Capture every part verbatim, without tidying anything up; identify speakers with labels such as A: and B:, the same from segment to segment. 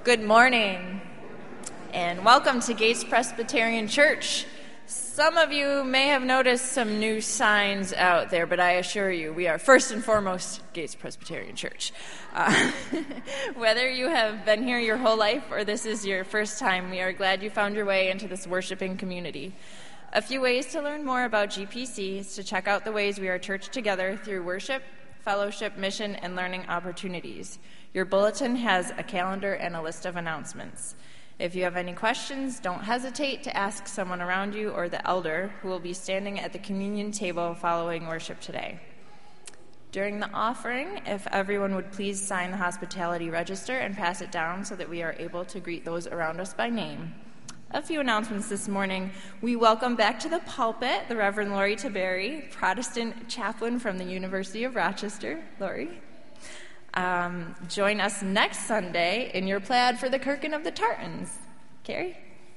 A: Good morning, and welcome to Gates Presbyterian Church. Some of you may have noticed some new signs out there, but I assure you, we are first and foremost Gates Presbyterian Church. Uh, whether you have been here your whole life or this is your first time, we are glad you found your way into this worshiping community. A few ways to learn more about G P C is to check out the ways we are churched together through worship, fellowship, mission, and learning opportunities. Your bulletin has a calendar and a list of announcements. If you have any questions, don't hesitate to ask someone around you or the elder who will be standing at the communion table following worship today. During the offering, if everyone would please sign the hospitality register and pass it down so that we are able to greet those around us by name. A few announcements this morning. We welcome back to the pulpit the Reverend Lori Taberry, Protestant chaplain from the University of Rochester. Lori. Um, join us next Sunday in your plaid for the Kirkin of the Tartans. Carrie?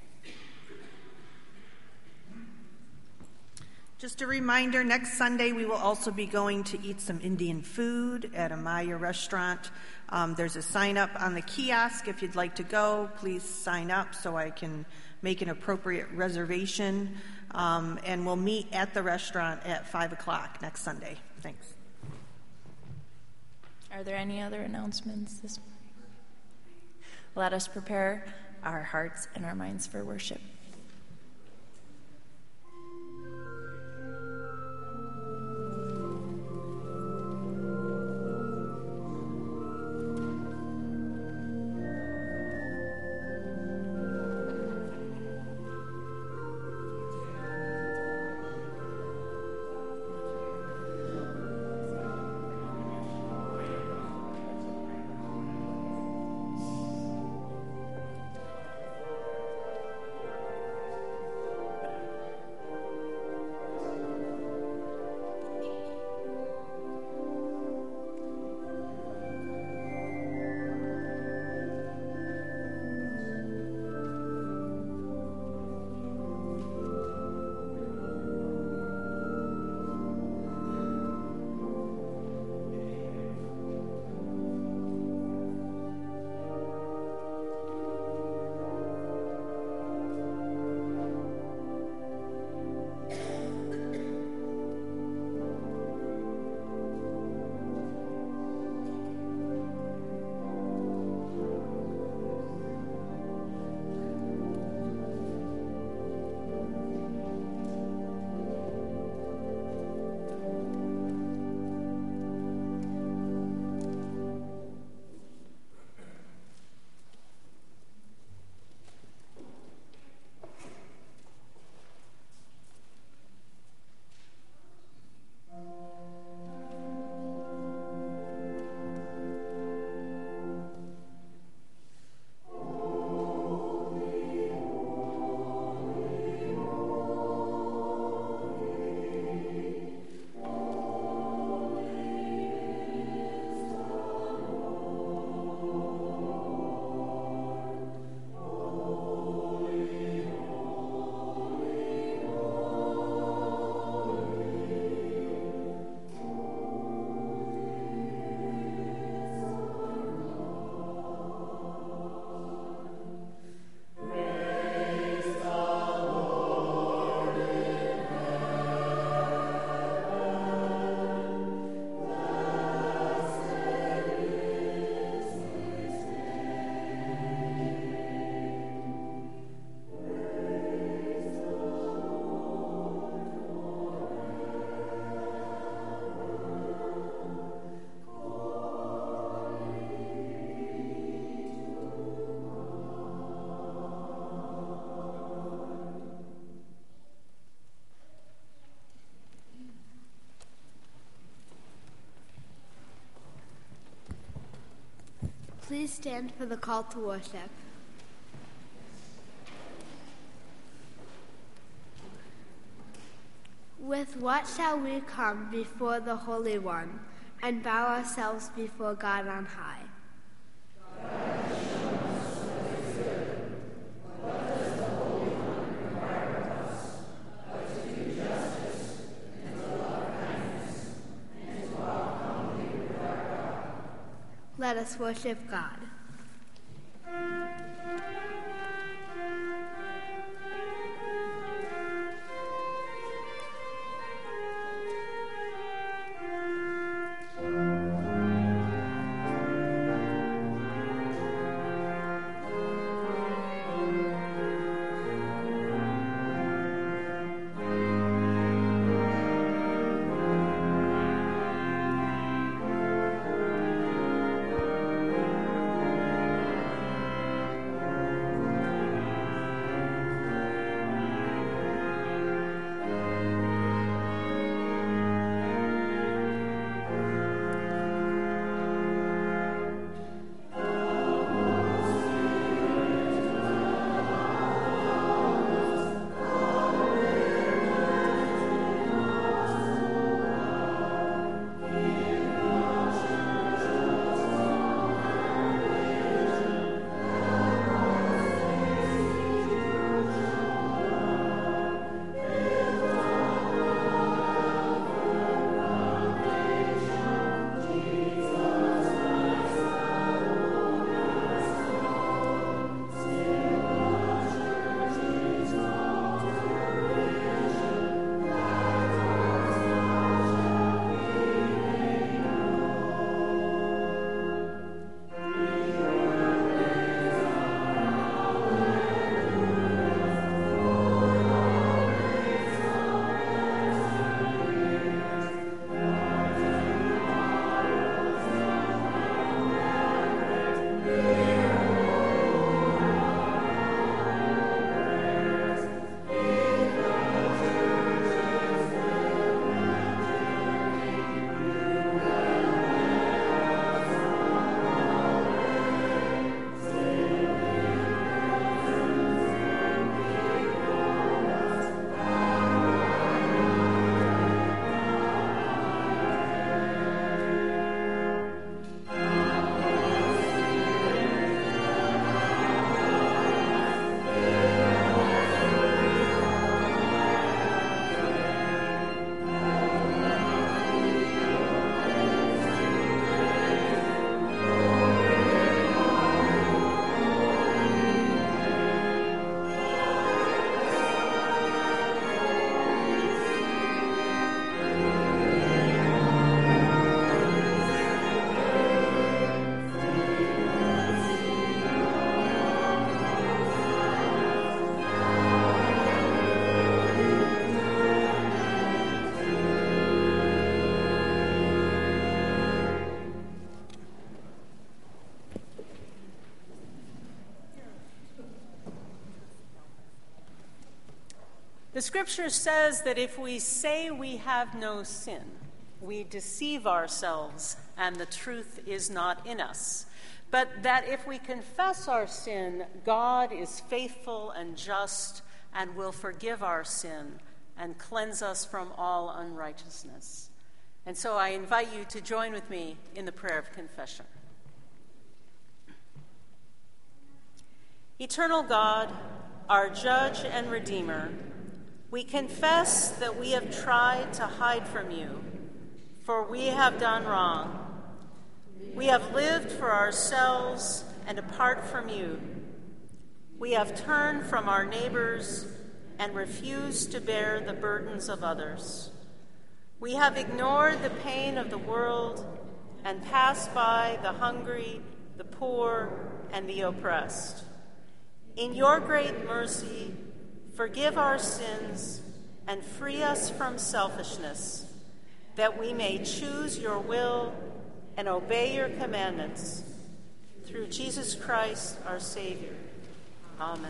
B: Just a reminder, next Sunday we will also be going to eat some Indian food at a Maya restaurant. Um, there's a sign up on the kiosk. If you'd like to go, please sign up so I can make an appropriate reservation. Um, and we'll meet at the restaurant at five o'clock next Sunday. Thanks.
A: Are there any other announcements this morning? Let us prepare our hearts and our minds for worship.
C: Please stand for the call to worship. With what shall we come before the Holy One and bow ourselves before God on high? Let us worship God.
D: The scripture says that if we say we have no sin, we deceive ourselves and the truth is not in us. But that if we confess our sin, God is faithful and just and will forgive our sin and cleanse us from all unrighteousness. And so I invite you to join with me in the prayer of confession. Eternal God, our judge and redeemer, we confess that we have tried to hide from you, for we have done wrong. We have lived for ourselves and apart from you. We have turned from our neighbors and refused to bear the burdens of others. We have ignored the pain of the world and passed by the hungry, the poor, and the oppressed. In your great mercy, forgive our sins and free us from selfishness, that we may choose your will and obey your commandments. Through Jesus Christ, our Savior. Amen.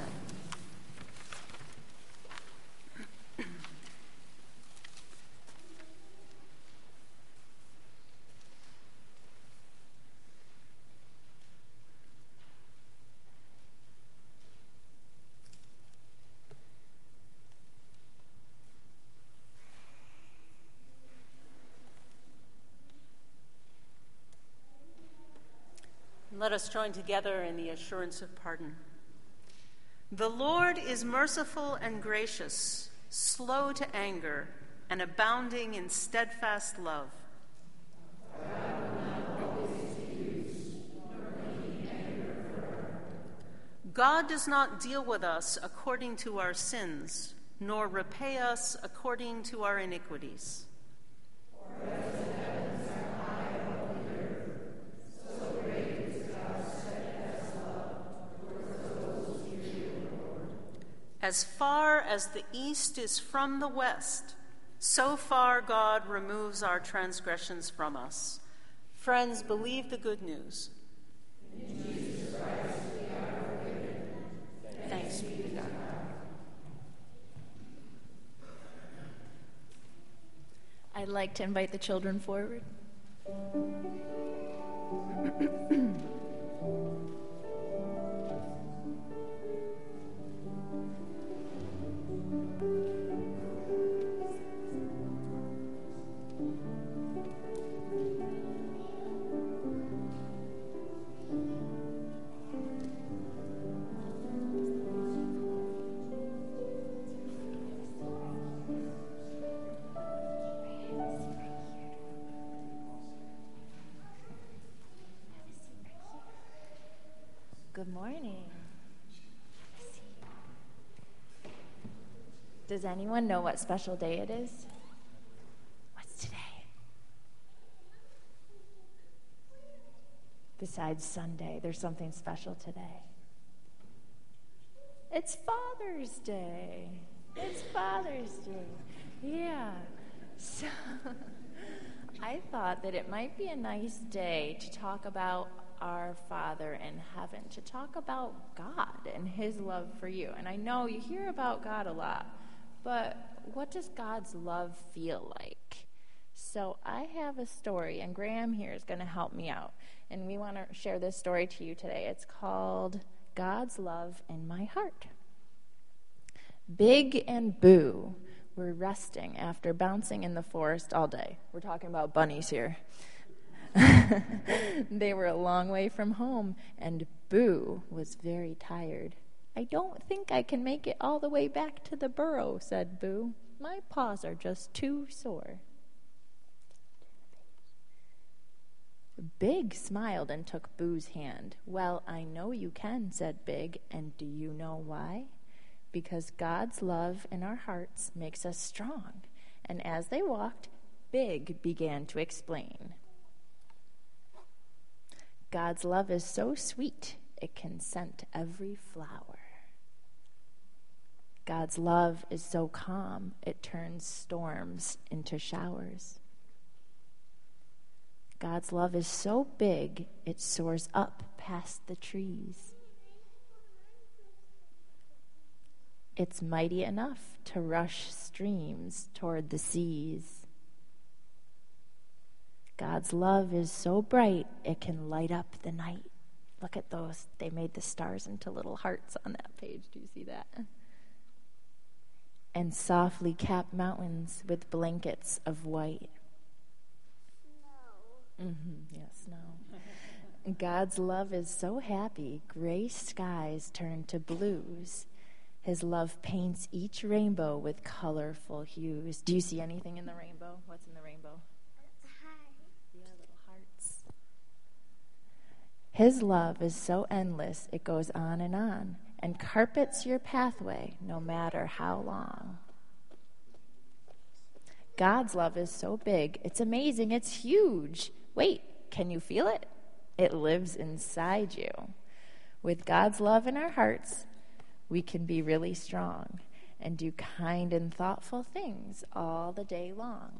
D: Let us join together in the assurance of pardon. The Lord is merciful and gracious, slow to anger, and abounding in steadfast love. God does not deal with us according to our sins, nor repay us according to our iniquities. As far as the east is from the west, so far God removes our transgressions from us. Friends, believe the good news. In Jesus Christ we are forgiven. Thanks be to God.
A: I'd like to invite the children forward. Good morning. Does anyone know what special day it is? What's today? Besides Sunday, there's something special today. It's Father's Day. It's Father's Day. Yeah. So I thought that it might be a nice day to talk about our Father in heaven, to talk about God and his love for you. And I know you hear about God a lot, but what does God's love feel like? So I have a story, and Graham here is going to help me out. And we want to share this story to you today. It's called God's Love in My Heart. Big and Boo were resting after bouncing in the forest all day. We're talking about bunnies here. They were a long way from home, and Boo was very tired. I don't think I can make it all the way back to the burrow, said Boo. My paws are just too sore. Big smiled and took Boo's hand. Well, I know you can, said Big, and do you know why? Because God's love in our hearts makes us strong. And as they walked, Big began to explain. God's love is so sweet, it can scent every flower. God's love is so calm, it turns storms into showers. God's love is so big, it soars up past the trees. It's mighty enough to rush streams toward the seas. God's love is so bright it can light up the night. Look at those. They made the stars into little hearts on that page. Do you see that? And softly cap mountains with blankets of white. Snow. Mm-hmm. Yeah, snow. God's love is so happy, gray skies turn to blues. His love paints each rainbow with colorful hues. Do you see anything in the rainbow? What's in the rainbow? Yeah, little hearts. His love is so endless, it goes on and on, and carpets your pathway no matter how long. God's love is so big, it's amazing, it's huge. Wait, can you feel it? It lives inside you. With God's love in our hearts, we can be really strong and do kind and thoughtful things all the day long.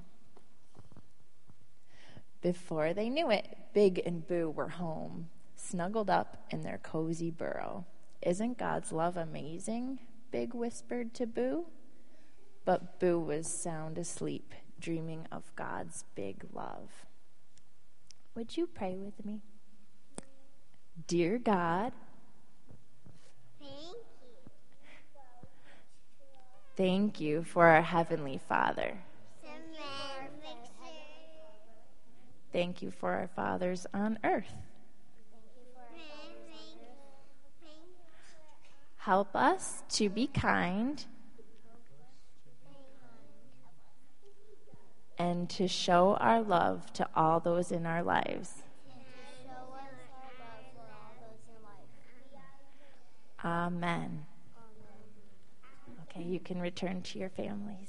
A: Before they knew it, Big and Boo were home, snuggled up in their cozy burrow. Isn't God's love amazing? Big whispered to Boo. But Boo was sound asleep, dreaming of God's big love. Would you pray with me? Dear God,
C: Thank you.
A: thank you for our Heavenly Father. Thank you for our fathers on earth. Help us to be kind and to show our love to all those in our lives. Amen. Okay, you can return to your families.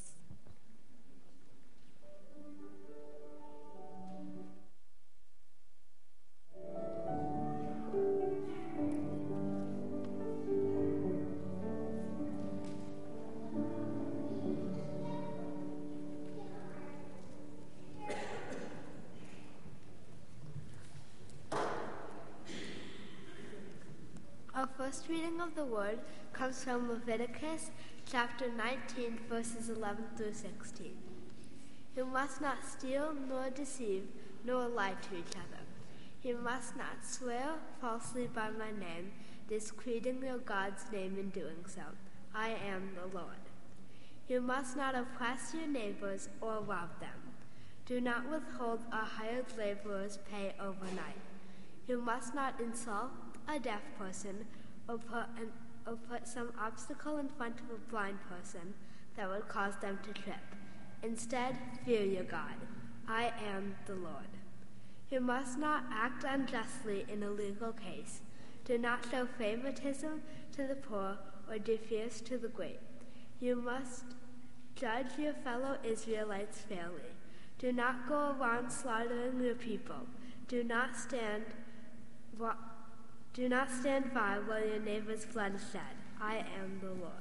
C: Our first reading of the Word comes from Leviticus chapter nineteen, verses eleven through sixteen. You must not steal, nor deceive, nor lie to each other. You must not swear falsely by my name, discrediting your God's name in doing so. I am the Lord. You must not oppress your neighbors or rob them. Do not withhold a hired laborer's pay overnight. You must not insult a deaf person or put, an, or put some obstacle in front of a blind person that would cause them to trip. Instead, fear your God. I am the Lord. You must not act unjustly in a legal case. Do not show favoritism to the poor or defiance to the great. You must judge your fellow Israelites fairly. Do not go around slaughtering your people. Do not stand Do not stand by while your neighbor's blood is shed. I am the Lord.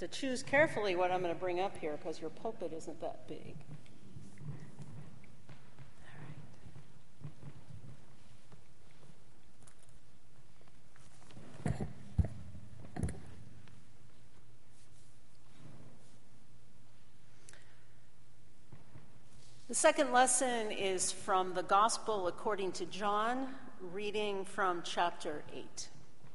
D: to choose carefully what I'm going to bring up here because your pulpit isn't that big. The second lesson is from the Gospel according to John, reading from chapter eight.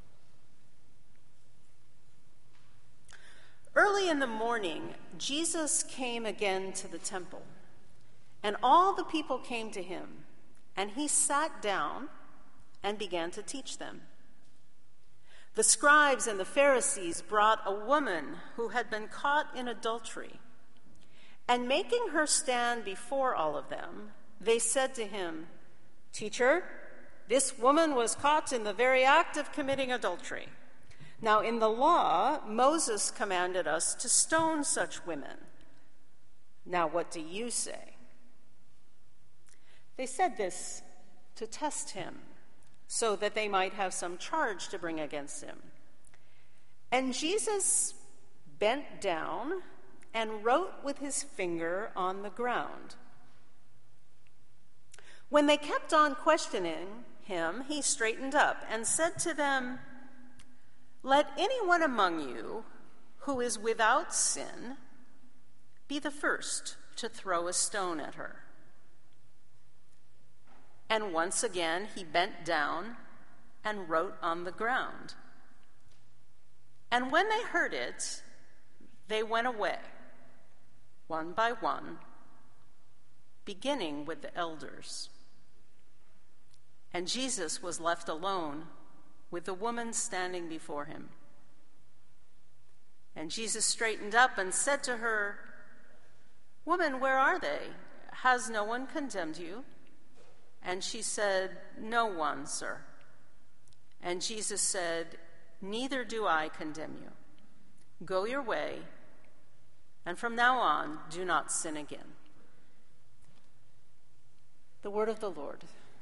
D: Early in the morning, Jesus came again to the temple, and all the people came to him, and he sat down and began to teach them. The scribes and the Pharisees brought a woman who had been caught in adultery. And making her stand before all of them, they said to him, "Teacher, this woman was caught in the very act of committing adultery. Now in the law, Moses commanded us to stone such women. Now what do you say?" They said this to test him, so that they might have some charge to bring against him. And Jesus bent down and wrote with his finger on the ground. When they kept on questioning him, he straightened up and said to them, "Let anyone among you who is without sin be the first to throw a stone at her." And once again he bent down and wrote on the ground. And when they heard it, they went away, one by one, beginning with the elders. And Jesus was left alone with the woman standing before him. And Jesus straightened up and said to her, "Woman, where are they? Has no one condemned you?" And she said, "No one, sir." And Jesus said, "Neither do I condemn you. Go your way, and from now on, do not sin again." The word of the Lord.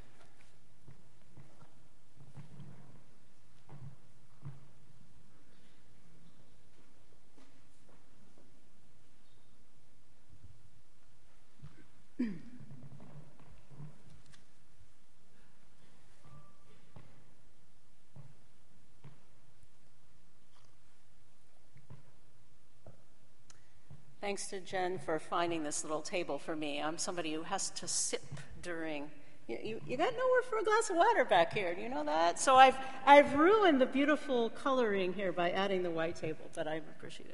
D: Thanks to Jen for finding this little table for me. I'm somebody who has to sip during. You, you, you got nowhere for a glass of water back here. Do you know that? So I've I've ruined the beautiful coloring here by adding the white table, but I appreciate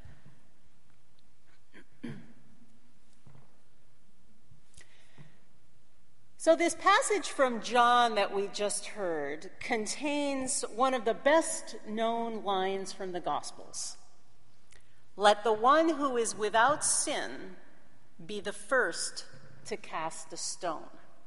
D: it. So this passage from John that we just heard contains one of the best known lines from the Gospels. "Let the one who is without sin be the first to cast a stone."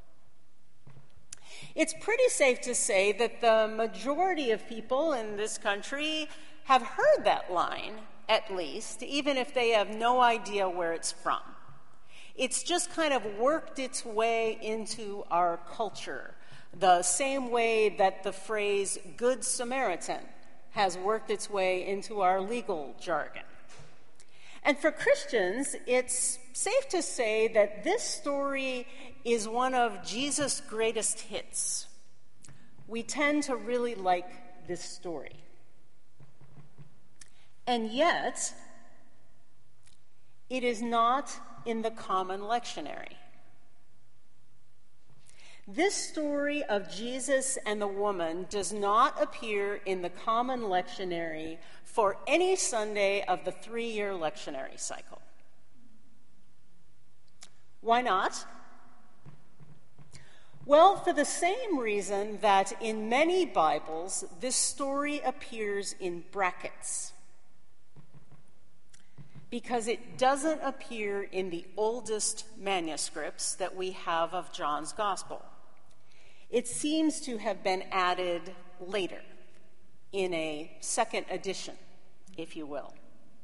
D: It's pretty safe to say that the majority of people in this country have heard that line, at least, even if they have no idea where it's from. It's just kind of worked its way into our culture, the same way that the phrase "Good Samaritan" has worked its way into our legal jargon. And for Christians, it's safe to say that this story is one of Jesus' greatest hits. We tend to really like this story. And yet, it is not in the common lectionary. This story of Jesus and the woman does not appear in the common lectionary for any Sunday of the three-year lectionary cycle. Why not? Well, for the same reason that in many Bibles, this story appears in brackets. Because it doesn't appear in the oldest manuscripts that we have of John's Gospel. It seems to have been added later, in a second edition, if you will.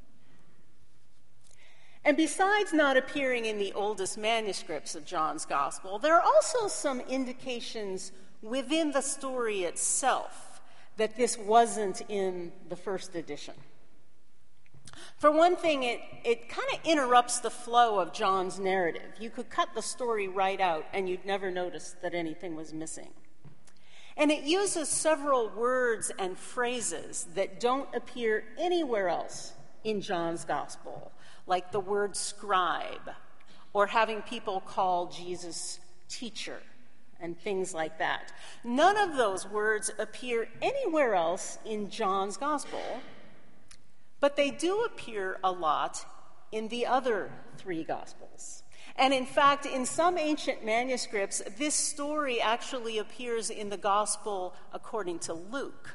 D: And besides not appearing in the oldest manuscripts of John's Gospel, there are also some indications within the story itself that this wasn't in the first edition. For one thing, it, it kind of interrupts the flow of John's narrative. You could cut the story right out and you'd never notice that anything was missing. And it uses several words and phrases that don't appear anywhere else in John's gospel, like the word scribe, or having people call Jesus teacher, and things like that. None of those words appear anywhere else in John's gospel, but they do appear a lot in the other three gospels. And in fact, in some ancient manuscripts, this story actually appears in the gospel according to Luke.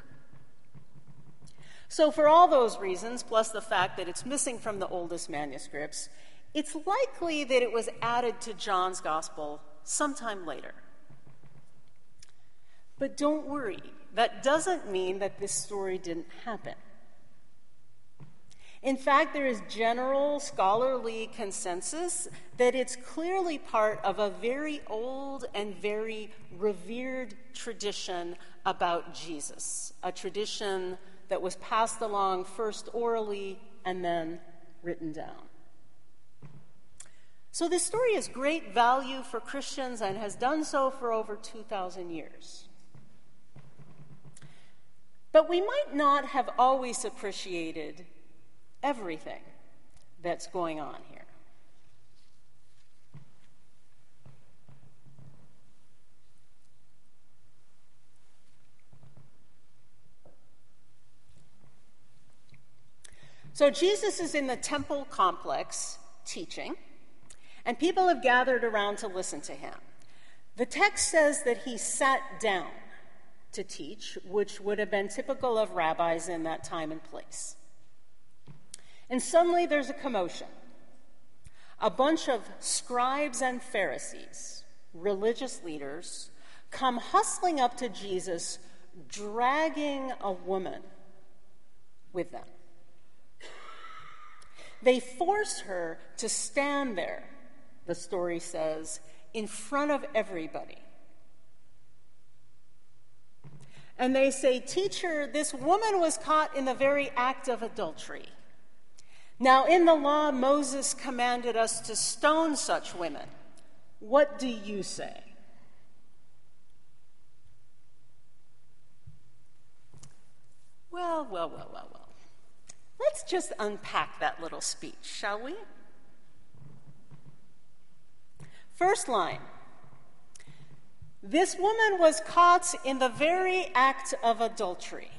D: So for all those reasons, plus the fact that it's missing from the oldest manuscripts, it's likely that it was added to John's gospel sometime later. But don't worry, that doesn't mean that this story didn't happen. In fact, there is general scholarly consensus that it's clearly part of a very old and very revered tradition about Jesus, a tradition that was passed along first orally and then written down. So this story has great value for Christians and has done so for over two thousand years. But we might not have always appreciated everything that's going on here. So Jesus is in the temple complex teaching, and people have gathered around to listen to him. The text says that he sat down to teach, which would have been typical of rabbis in that time and place. And suddenly there's a commotion. A bunch of scribes and Pharisees, religious leaders, come hustling up to Jesus, dragging a woman with them. They force her to stand there, the story says, in front of everybody. And they say, "Teacher, this woman was caught in the very act of adultery. Now, in the law, Moses commanded us to stone such women. What do you say?" Well, well, well, well, well. Let's just unpack that little speech, shall we? First line. This woman was caught in the very act of adultery.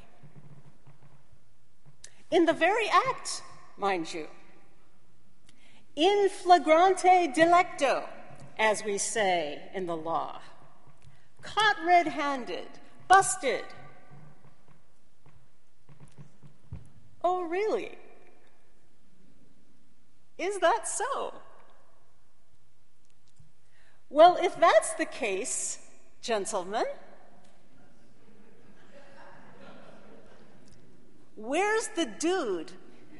D: In the very act, mind you. In flagrante delicto, as we say in the law. Caught red-handed, busted. Oh, really? Is that so? Well, if that's the case, gentlemen, where's the dude?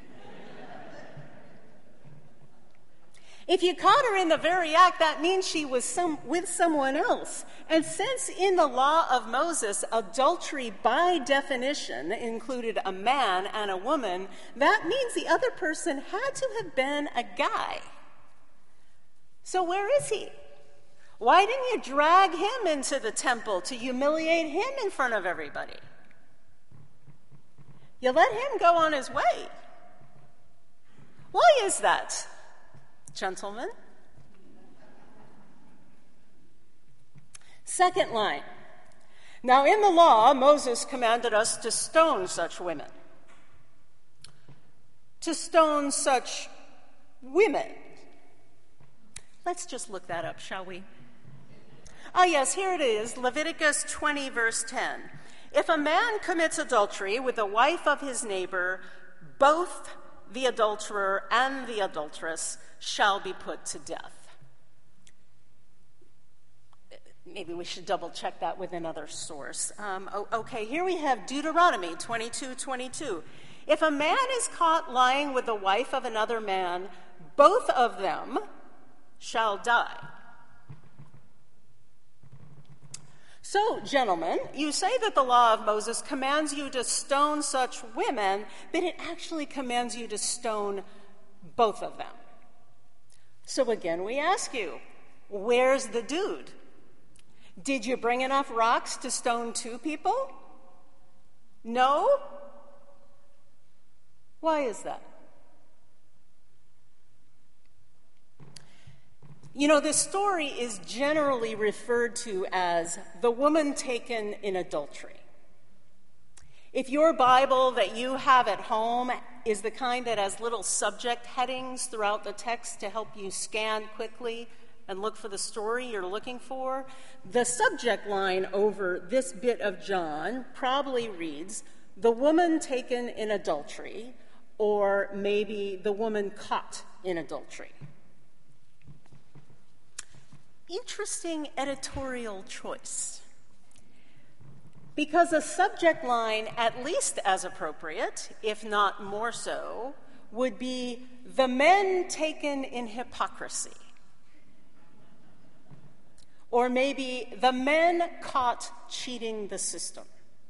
D: If you caught her in the very act, that means she was some, with someone else. And since in the law of Moses, adultery by definition included a man and a woman, that means the other person had to have been a guy. So where is he? Why didn't you drag him into the temple to humiliate him in front of everybody? You let him go on his way. Why is that, gentlemen? Second line. Now, in the law, Moses commanded us to stone such women. To stone such women. Let's just look that up, shall we? Ah, yes, here it is, Leviticus twenty, verse ten. If a man commits adultery with the wife of his neighbor, both the adulterer and the adulteress shall be put to death. Maybe we should double check that with another source. Um, okay, here we have Deuteronomy twenty-two twenty-two. If a man is caught lying with the wife of another man, both of them shall die. So, gentlemen, you say that the law of Moses commands you to stone such women, but it actually commands you to stone both of them. So again, we ask you, where's the dude? Did you bring enough rocks to stone two people? No? Why is that? You know, this story is generally referred to as the woman taken in adultery. If your Bible that you have at home is the kind that has little subject headings throughout the text to help you scan quickly and look for the story you're looking for, the subject line over this bit of John probably reads, "The woman taken in adultery," or maybe "the woman caught in adultery." Interesting editorial choice. Because a subject line, at least as appropriate, if not more so, would be "the men taken in hypocrisy." Or maybe "the men caught cheating the system."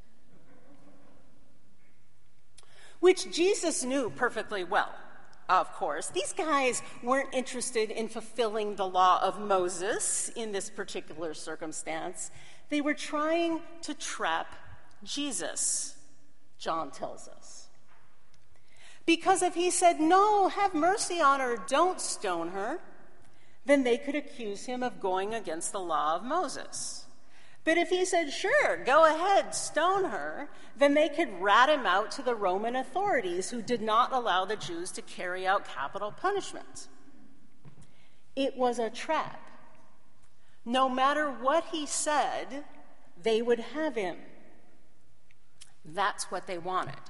D: Which Jesus knew perfectly well. Of course, these guys weren't interested in fulfilling the law of Moses in this particular circumstance. They were trying to trap Jesus, John tells us. Because if he said, "No, have mercy on her, don't stone her," then they could accuse him of going against the law of Moses. But if he said, "Sure, go ahead, stone her," then they could rat him out to the Roman authorities who did not allow the Jews to carry out capital punishment. It was a trap. No matter what he said, they would have him. That's what they wanted.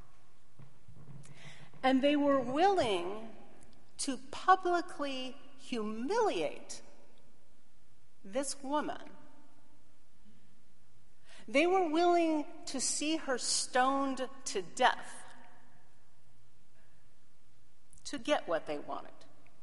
D: And they were willing to publicly humiliate this woman. They were willing to see her stoned to death to get what they wanted.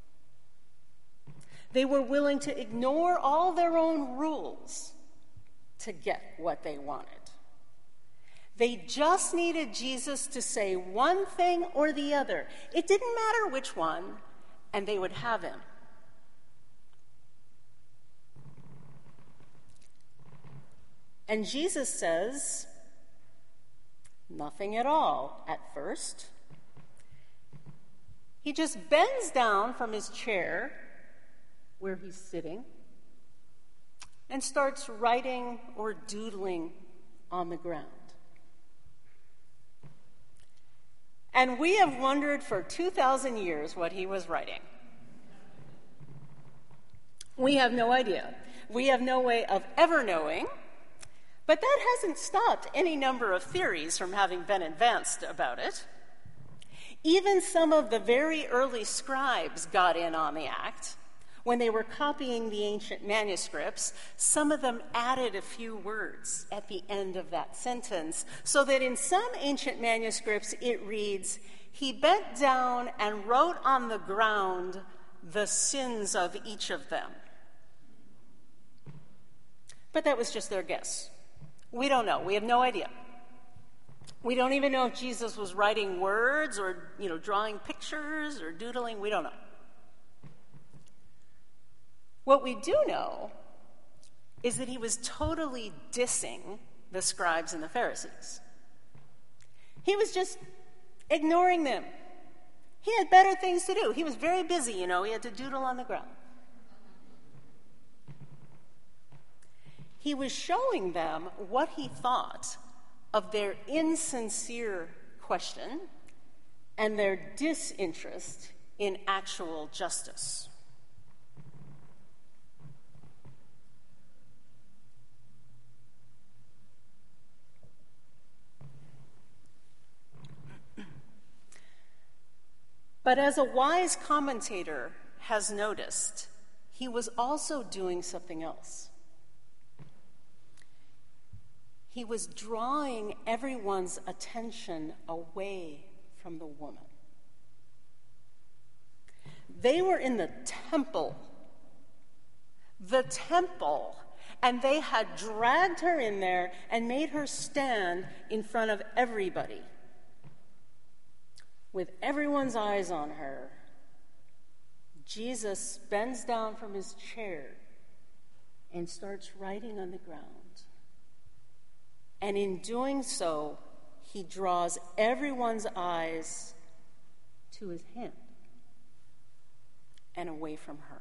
D: They were willing to ignore all their own rules to get what they wanted. They just needed Jesus to say one thing or the other. It didn't matter which one, and they would have him. And Jesus says nothing at all at first. He just bends down from his chair where he's sitting and starts writing or doodling on the ground. And we have wondered for two thousand years what he was writing. We have no idea. We have no way of ever knowing. But that hasn't stopped any number of theories from having been advanced about it. Even some of the very early scribes got in on the act. When they were copying the ancient manuscripts, some of them added a few words at the end of that sentence, so that in some ancient manuscripts it reads, "He bent down and wrote on the ground the sins of each of them." But that was just their guess. We don't know. We have no idea. We don't even know if Jesus was writing words or, you know, drawing pictures or doodling. We don't know. What we do know is that he was totally dissing the scribes and the Pharisees. He was just ignoring them. He had better things to do. He was very busy, you know. He had to doodle on the ground. He was showing them what he thought of their insincere question and their disinterest in actual justice. But as a wise commentator has noticed, he was also doing something else. He was drawing everyone's attention away from the woman. They were in the temple. The temple. and they had dragged her in there and made her stand in front of everybody, with everyone's eyes on her. Jesus bends down from his chair and starts writing on the ground. And in doing so, he draws everyone's eyes to his hand and away from her.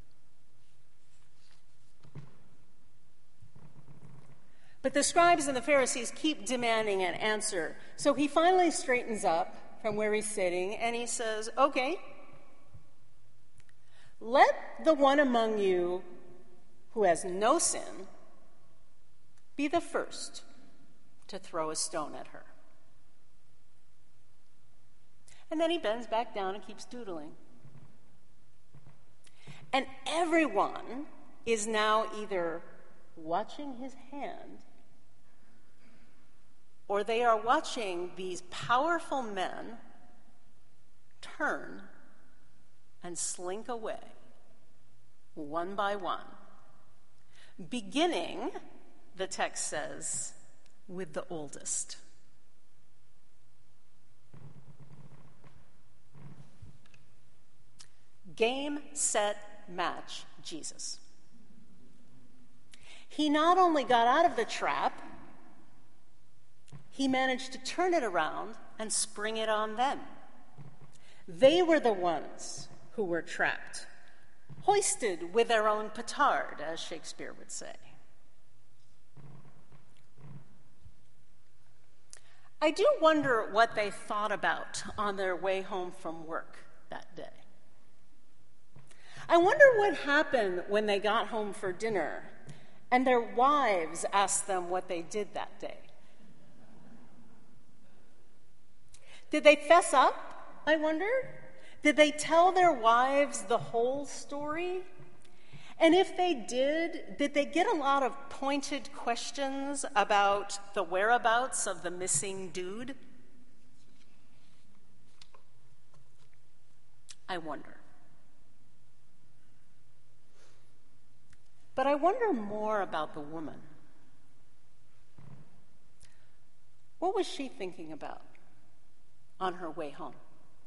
D: But the scribes and the Pharisees keep demanding an answer. So he finally straightens up from where he's sitting and he says, okay, let the one among you who has no sin be the first to throw a stone at her. And then he bends back down and keeps doodling. And everyone is now either watching his hand or they are watching these powerful men turn and slink away, one by one, beginning, the text says, with the oldest. Game, set, match, Jesus. He not only got out of the trap, he managed to turn it around and spring it on them. They were the ones who were trapped, hoisted with their own petard, as Shakespeare would say. I do wonder what they thought about on their way home from work that day. I wonder what happened when they got home for dinner and their wives asked them what they did that day. Did they fess up, I wonder? Did they tell their wives the whole story? And if they did, did they get a lot of pointed questions about the whereabouts of the missing dude? I wonder. But I wonder more about the woman. What was she thinking about on her way home?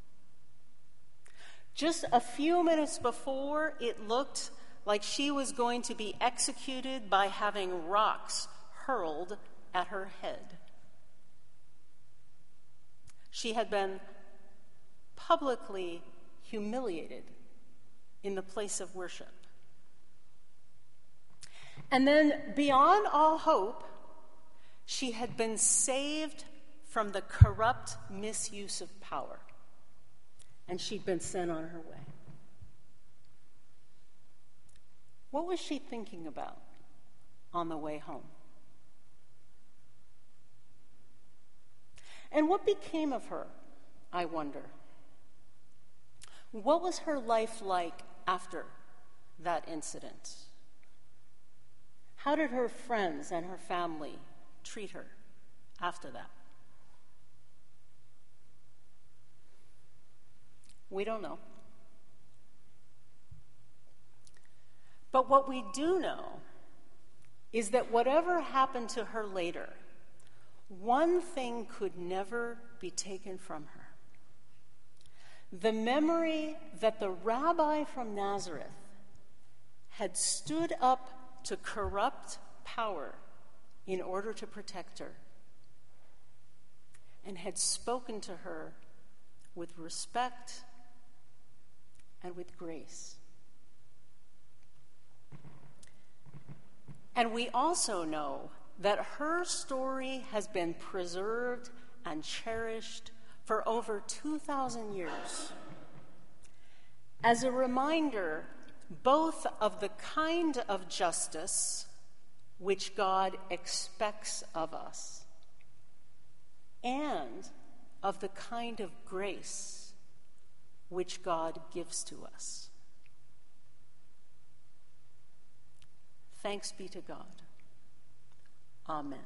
D: Just a few minutes before, it looked like she was going to be executed by having rocks hurled at her head. She had been publicly humiliated in the place of worship. And then, beyond all hope, she had been saved from the corrupt misuse of power, and she'd been sent on her way. What was she thinking about on the way home? And what became of her, I wonder? What was her life like after that incident? How did her friends and her family treat her after that? We don't know. But what we do know is that whatever happened to her later, one thing could never be taken from her. The memory that the rabbi from Nazareth had stood up to corrupt power in order to protect her and had spoken to her with respect and with grace. And we also know that her story has been preserved and cherished for over two thousand years as a reminder both of the kind of justice which God expects of us and of the kind of grace which God gives to us. Thanks be to God. Amen.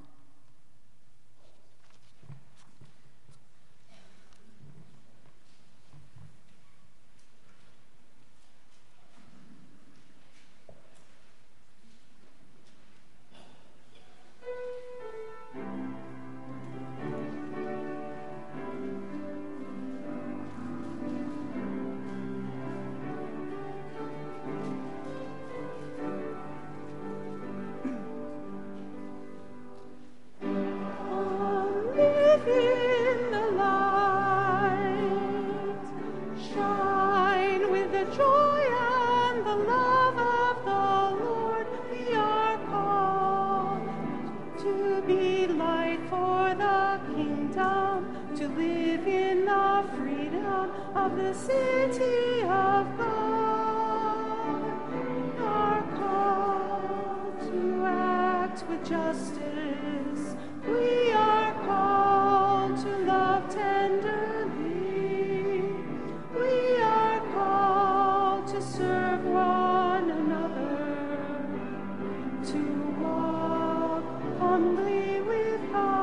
E: of the city of God. We are called to act with justice. We are called to love tenderly. We are called to serve one another, to walk humbly with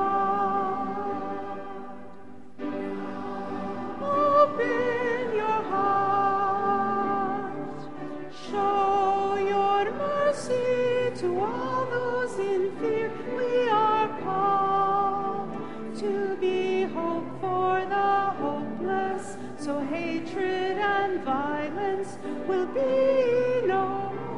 E: God. Open your heart, show your mercy to all those in fear. We are called to be hope for the hopeless, so hatred and violence will be no more.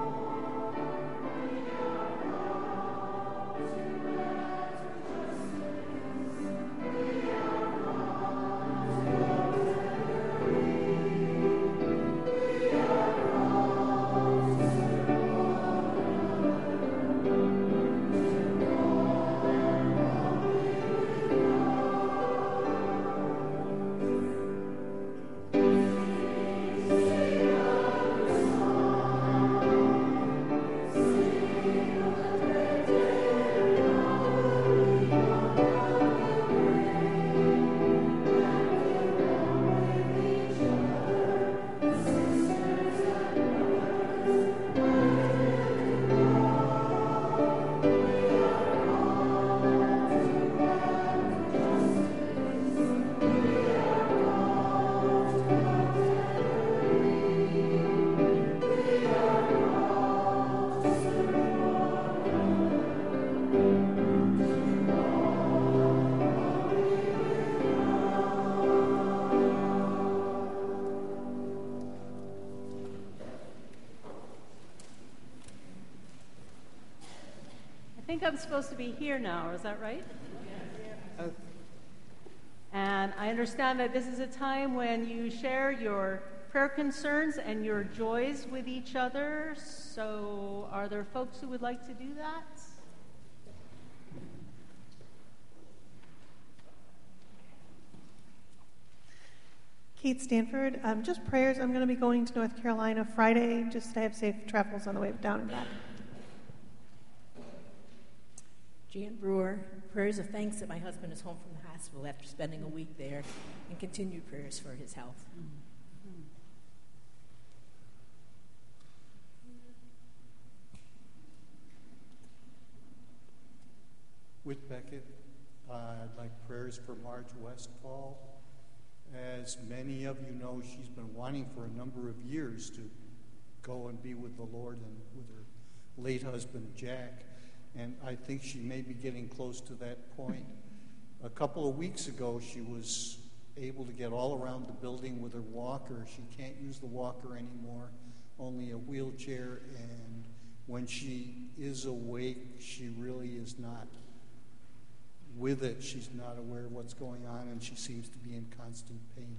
E: I think I'm supposed to be here now, is that right? Yeah. Okay. And I understand that this is a time when you share your prayer concerns and your joys with each other. So are there folks who would like to do that?
F: Kate Stanford, um, just prayers. I'm going to be going to North Carolina Friday, just to have safe travels on the way down and back.
G: Jan Brewer, prayers of thanks that my husband is home from the hospital after spending a week there, and continued prayers for his health. Mm-hmm.
H: With Beckett, uh, I'd like prayers for Marge Westfall. As many of you know, she's been wanting for a number of years to go and be with the Lord and with her late husband, Jack. And I think she may be getting close to that point. A couple of weeks ago, she was able to get all around the building with her walker. She can't use the walker anymore, only a wheelchair. And when she is awake, she really is not with it. She's not aware of what's going on, and she seems to be in constant pain.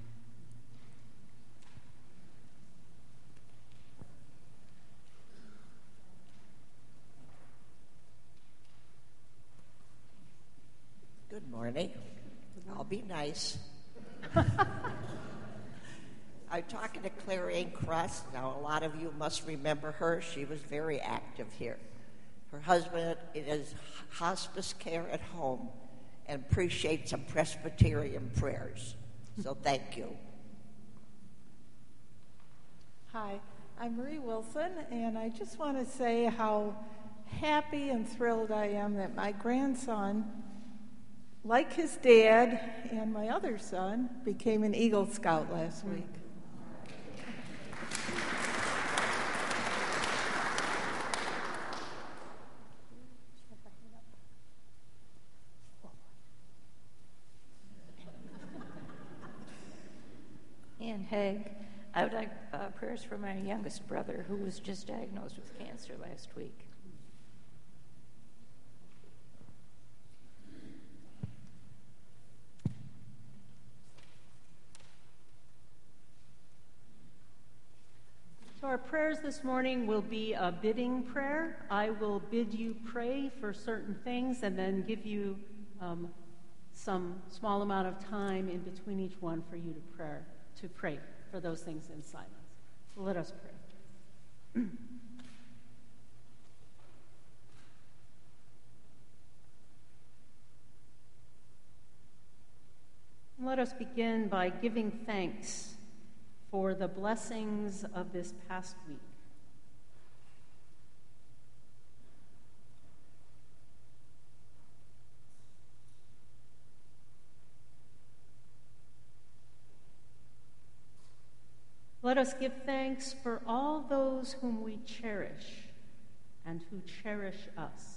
I: Good morning. I'll be nice. I'm talking to Clariane Crust. Now, a lot of you must remember her. She was very active here. Her husband is hospice care at home and appreciates some Presbyterian prayers. So thank you.
J: Hi, I'm Marie Wilson, and I just want to say how happy and thrilled I am that my grandson, like his dad and my other son, became an Eagle Scout last week.
K: Ann Haig, I would like uh, prayers for my youngest brother who was just diagnosed with cancer last week.
E: So our prayers this morning will be a bidding prayer. I will bid you pray for certain things and then give you um, some small amount of time in between each one for you to pray.
L: to pray for those things in silence. Let us pray. Let us begin by giving thanks for the blessings of this past week. Let us give thanks for all those whom we cherish and who cherish us.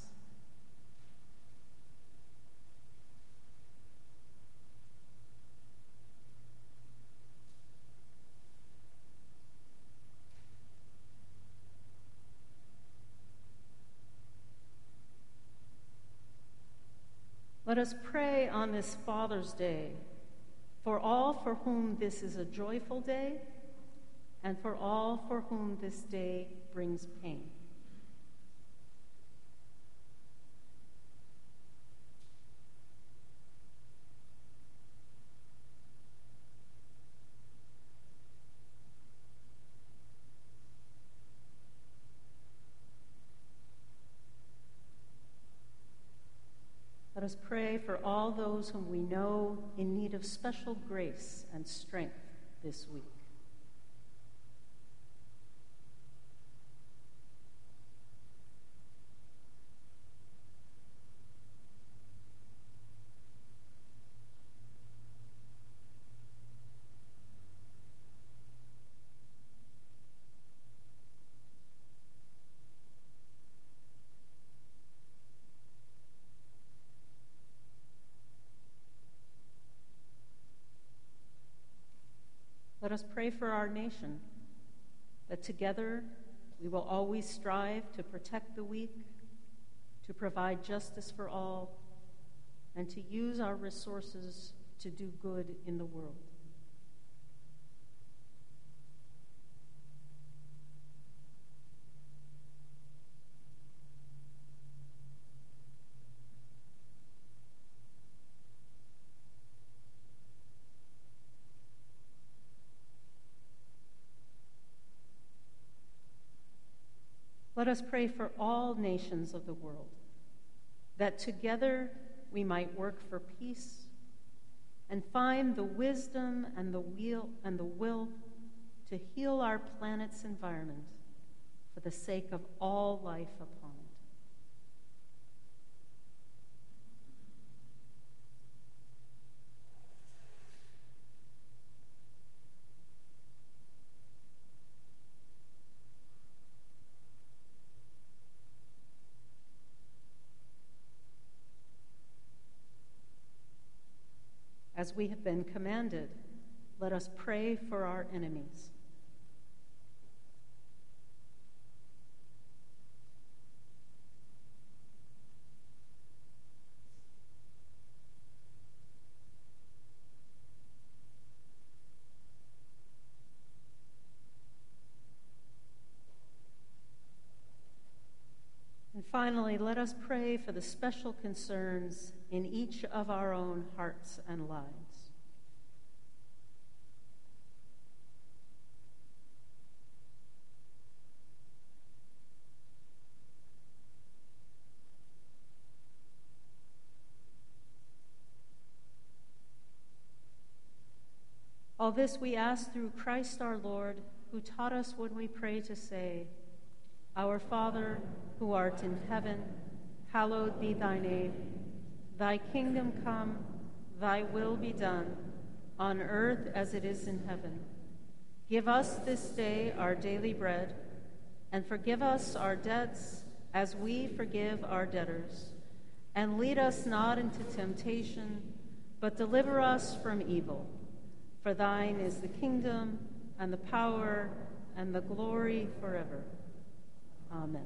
L: Let us pray on this Father's Day for all for whom this is a joyful day and for all for whom this day brings pain. Let us pray for all those whom we know in need of special grace and strength this week. Let us pray for our nation, that together we will always strive to protect the weak, to provide justice for all, and to use our resources to do good in the world. Let us pray for all nations of the world, that together we might work for peace and find the wisdom and the will and the will to heal our planet's environment for the sake of all life upon it. As we have been commanded, let us pray for our enemies. And finally, let us pray for the special concerns in each of our own hearts and lives. All this we ask through Christ our Lord, who taught us when we pray to say, Our Father, who art in heaven, hallowed be thy name. Thy kingdom come, thy will be done, on earth as it is in heaven. Give us this day our daily bread, and forgive us our debts as we forgive our debtors. And lead us not into temptation, but deliver us from evil. For thine is the kingdom, and the power, and the glory forever. Amen.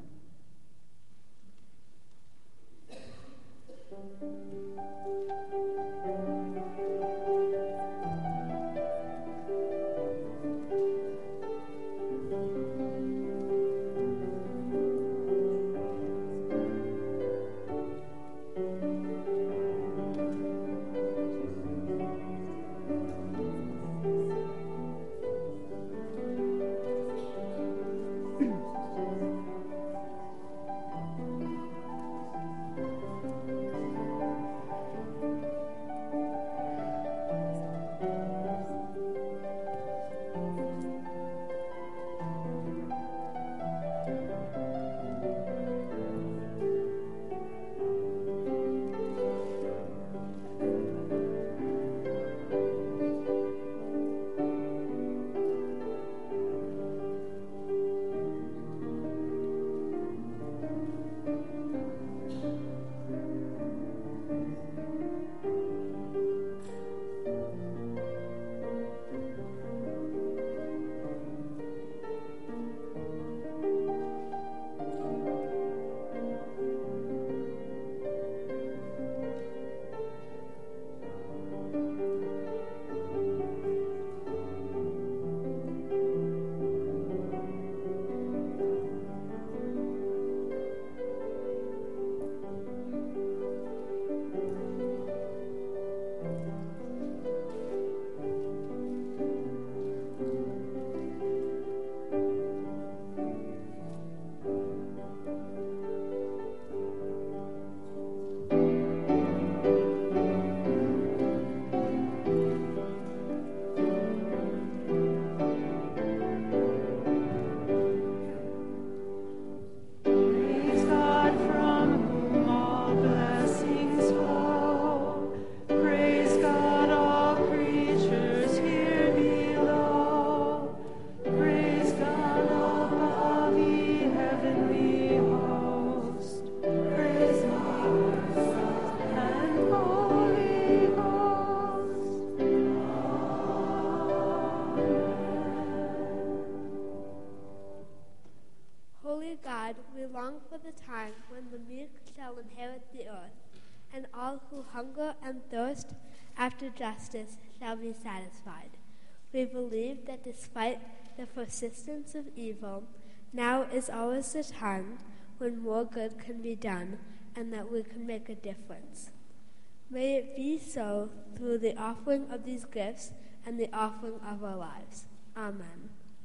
C: long for the time when the meek shall inherit the earth, and all who hunger and thirst after justice shall be satisfied. We believe that despite the persistence of evil, now is always the time when more good can be done and that we can make a difference. May it be so through the offering of these gifts and the offering of our lives. Amen.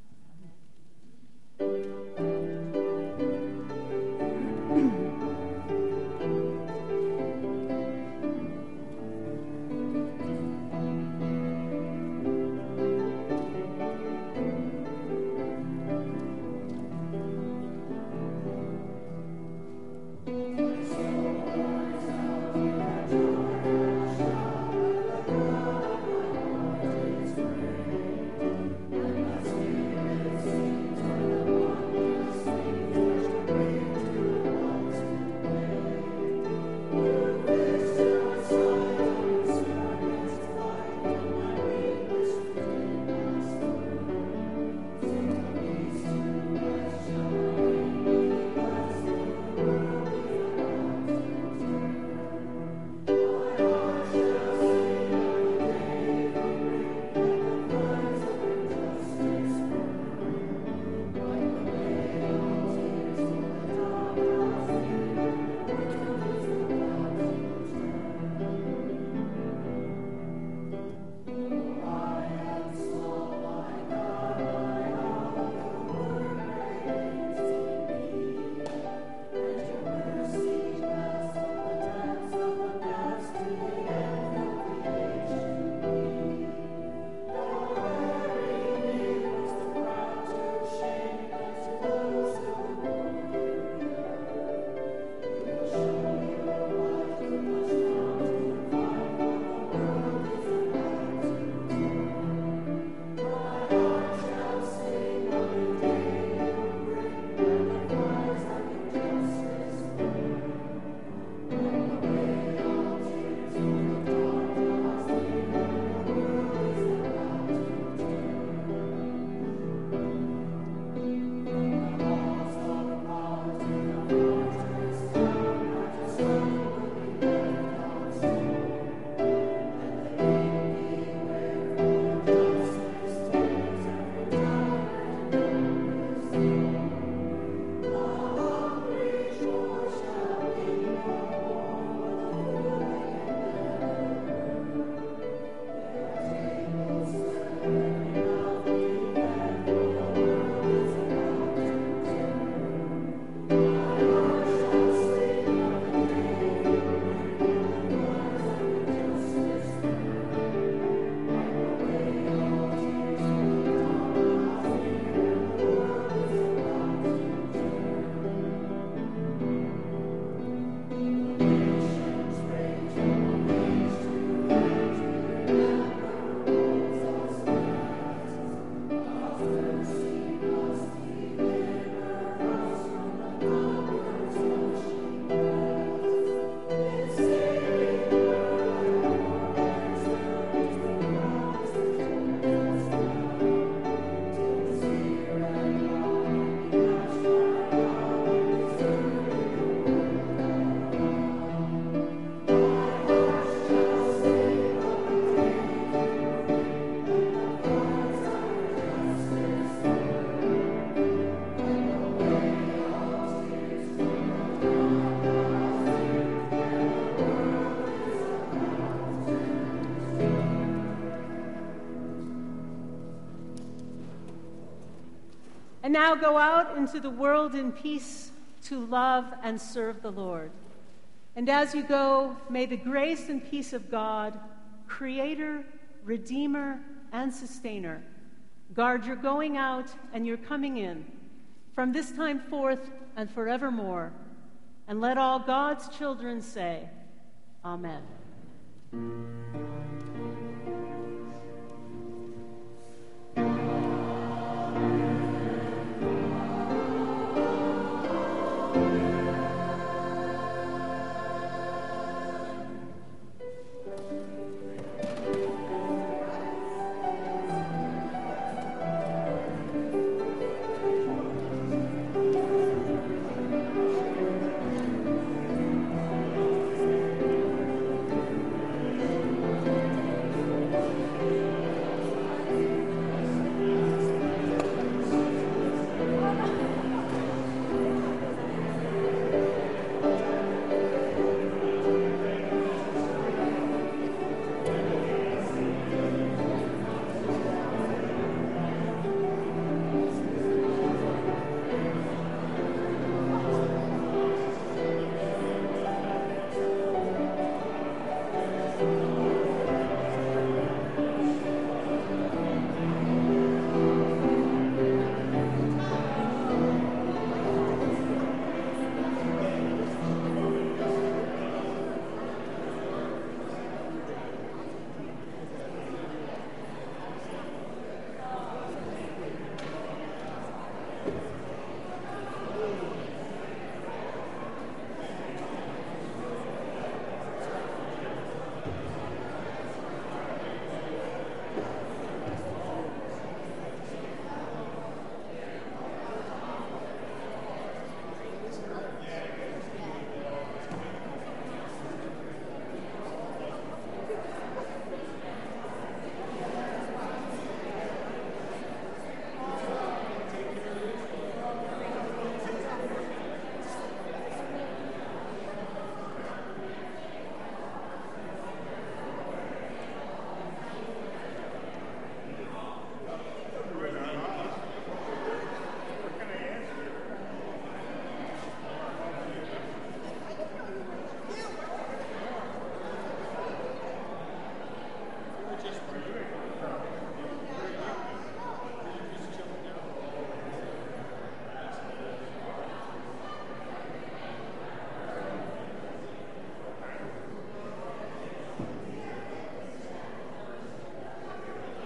L: And now go out into the world in peace to love and serve the Lord. And as you go, may the grace and peace of God, Creator, Redeemer, and Sustainer, guard your going out and your coming in from this time forth and forevermore. And let all God's children say, Amen.